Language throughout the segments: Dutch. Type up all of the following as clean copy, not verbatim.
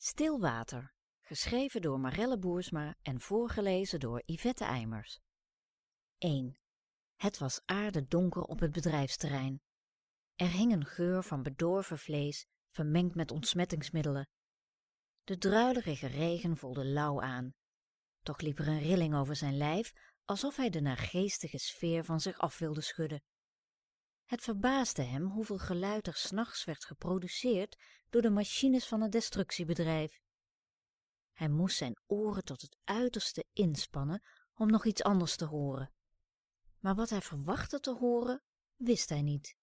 Stil water, geschreven door Marelle Boersma en voorgelezen door Yvette Eimers. 1. Het was aardedonker op het bedrijfsterrein. Er hing een geur van bedorven vlees, vermengd met ontsmettingsmiddelen. De druilerige regen voelde lauw aan. Toch liep er een rilling over zijn lijf, alsof hij de naargeestige sfeer van zich af wilde schudden. Het verbaasde hem hoeveel geluid er 's nachts werd geproduceerd door de machines van het destructiebedrijf. Hij moest zijn oren tot het uiterste inspannen om nog iets anders te horen. Maar wat hij verwachtte te horen, wist hij niet.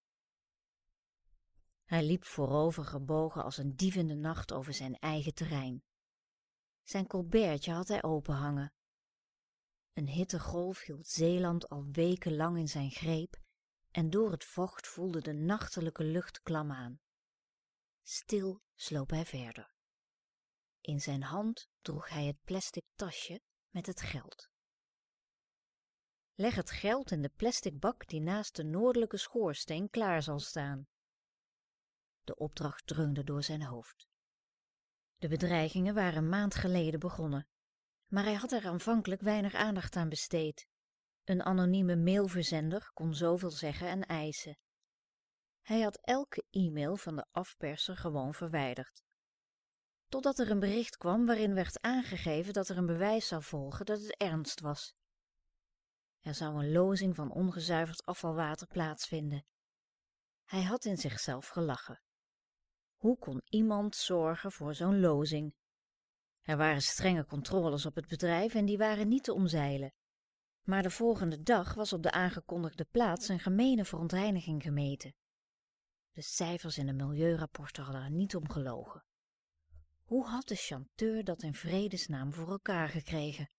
Hij liep voorover gebogen als een dief in de nacht over zijn eigen terrein. Zijn colbertje had hij openhangen. Een hittegolf hield Zeeland al wekenlang in zijn greep en door het vocht voelde de nachtelijke lucht klam aan. Stil sloop hij verder. In zijn hand droeg hij het plastic tasje met het geld. Leg het geld in de plastic bak die naast de noordelijke schoorsteen klaar zal staan. De opdracht dreunde door zijn hoofd. De bedreigingen waren een maand geleden begonnen, maar hij had er aanvankelijk weinig aandacht aan besteed. Een anonieme mailverzender kon zoveel zeggen en eisen. Hij had elke e-mail van de afperser gewoon verwijderd. Totdat er een bericht kwam waarin werd aangegeven dat er een bewijs zou volgen dat het ernst was. Er zou een lozing van ongezuiverd afvalwater plaatsvinden. Hij had in zichzelf gelachen. Hoe kon iemand zorgen voor zo'n lozing? Er waren strenge controles op het bedrijf en die waren niet te omzeilen. Maar de volgende dag was op de aangekondigde plaats een gemene verontreiniging gemeten. De cijfers in de milieurapporten hadden er niet om gelogen. Hoe had de chanteur dat in vredesnaam voor elkaar gekregen?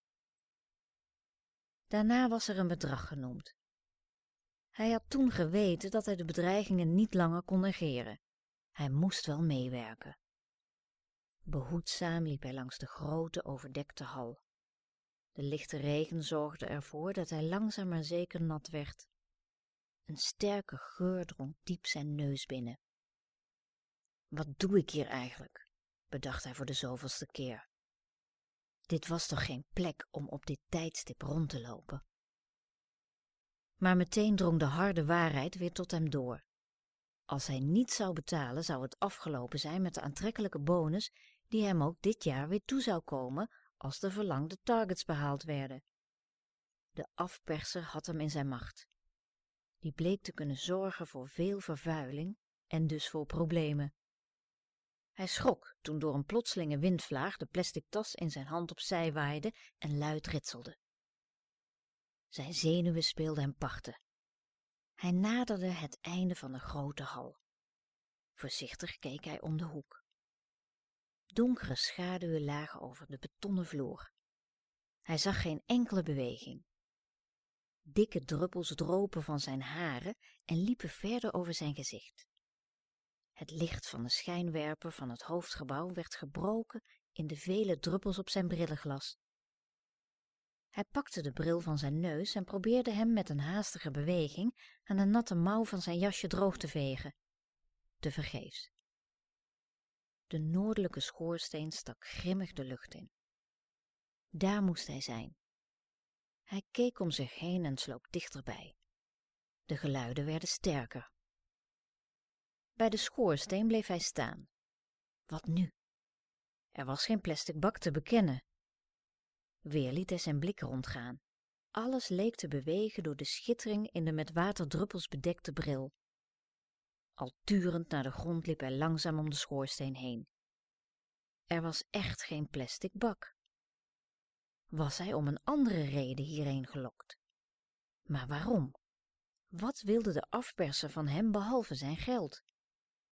Daarna was er een bedrag genoemd. Hij had toen geweten dat hij de bedreigingen niet langer kon negeren. Hij moest wel meewerken. Behoedzaam liep hij langs de grote overdekte hal. De lichte regen zorgde ervoor dat hij langzaam maar zeker nat werd. Een sterke geur drong diep zijn neus binnen. Wat doe ik hier eigenlijk? Bedacht hij voor de zoveelste keer. Dit was toch geen plek om op dit tijdstip rond te lopen? Maar meteen drong de harde waarheid weer tot hem door. Als hij niet zou betalen, zou het afgelopen zijn met de aantrekkelijke bonus die hem ook dit jaar weer toe zou komen als de verlangde targets behaald werden. De afperser had hem in zijn macht. Die bleek te kunnen zorgen voor veel vervuiling en dus voor problemen. Hij schrok toen door een plotselinge windvlaag de plastic tas in zijn hand opzij waaide en luid ritselde. Zijn zenuwen speelden hem parten. Hij naderde het einde van de grote hal. Voorzichtig keek hij om de hoek. Donkere schaduwen lagen over de betonnen vloer. Hij zag geen enkele beweging. Dikke druppels dropen van zijn haren en liepen verder over zijn gezicht. Het licht van de schijnwerper van het hoofdgebouw werd gebroken in de vele druppels op zijn brillenglas. Hij pakte de bril van zijn neus en probeerde hem met een haastige beweging aan de natte mouw van zijn jasje droog te vegen. Tevergeefs. De noordelijke schoorsteen stak grimmig de lucht in. Daar moest hij zijn. Hij keek om zich heen en sloop dichterbij. De geluiden werden sterker. Bij de schoorsteen bleef hij staan. Wat nu? Er was geen plastic bak te bekennen. Weer liet hij zijn blik rondgaan. Alles leek te bewegen door de schittering in de met waterdruppels bedekte bril. Al turend naar de grond liep hij langzaam om de schoorsteen heen. Er was echt geen plastic bak. Was hij om een andere reden hierheen gelokt? Maar waarom? Wat wilde de afperser van hem behalve zijn geld?